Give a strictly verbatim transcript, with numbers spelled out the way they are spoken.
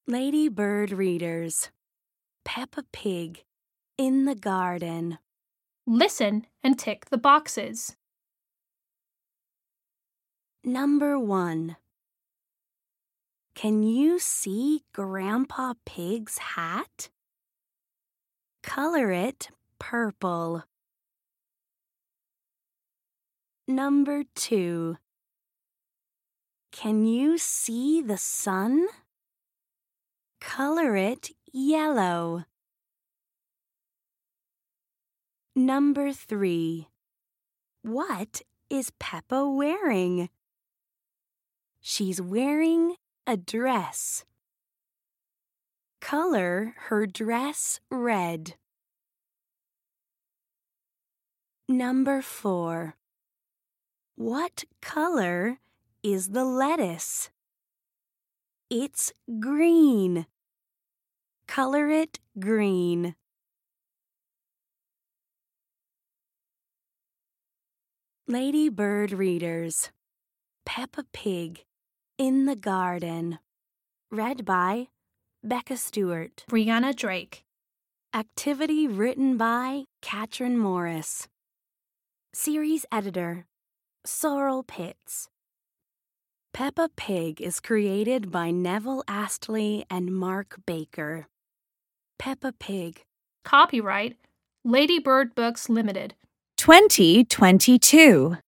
Lady Bird readers. Peppa Pig in the garden. Listen and tick the boxes. Number one. Can you see Grandpa Pig's hat? Color it purple. Number two. Can you see the sun? Color it yellow. Number three. What is Peppa wearing? She's wearing a dress. Color her dress red. Number four. What color is the lettuce? It's green. Color it green. Lady Bird readers. Peppa Pig in the garden. Read by Becca Stewart. Brianna Drake. Activity written by Katrin Morris. Series editor Sorrel Pitts. Peppa Pig is created by Neville Astley and Mark Baker. Peppa Pig. Copyright Lady Bird Books Limited. twenty twenty-two.